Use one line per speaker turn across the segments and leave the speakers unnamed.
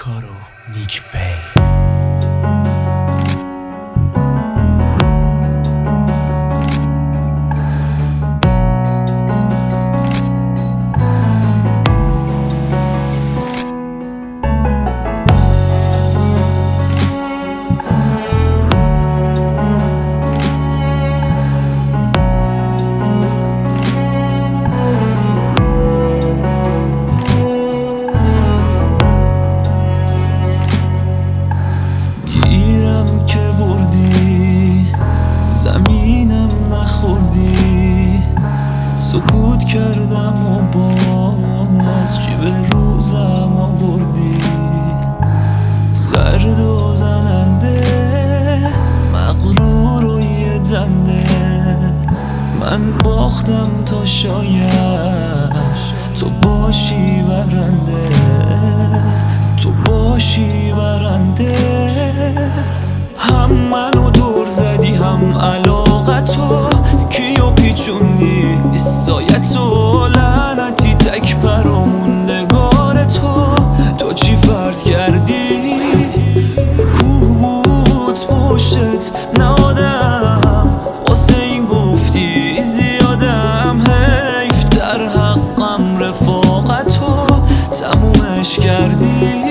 کار و نیک پی.
زمینم نخوردی، سکوت کردم و باز جیب روزم آوردی. سرد و زننده، مغرور و یه دنده، من باختم تا شاید تو باشی برنده، تو باشی برنده. هم منو دور زدی هم علاقتو، کیو پیچوندی سایتو، لعنتی تک پر و موندگار تو چی فرض کردی؟ کوت پشتت نادم، واسه این گفتی زیادم، حیف در حقم رفاقتو تمومش کردی.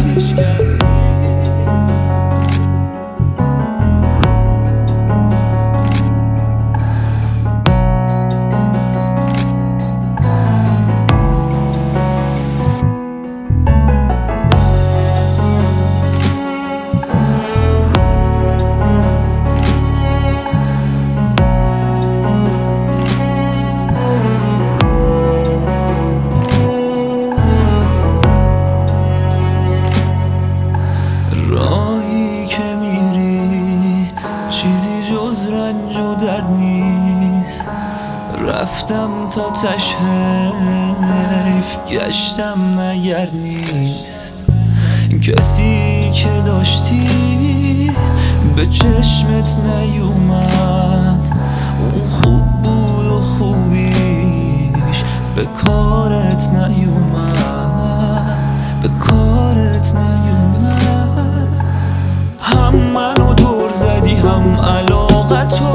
راهی که میری چیزی جز رنج و درد نیست، رفتم تا تش حیف گشتم نگر نیست. کسی که داشتی به چشمت نیومد، اون خوب بود و خوبیش به کارت نیومد، به کارت نیومد. هم منو دور زدی هم علاقتو،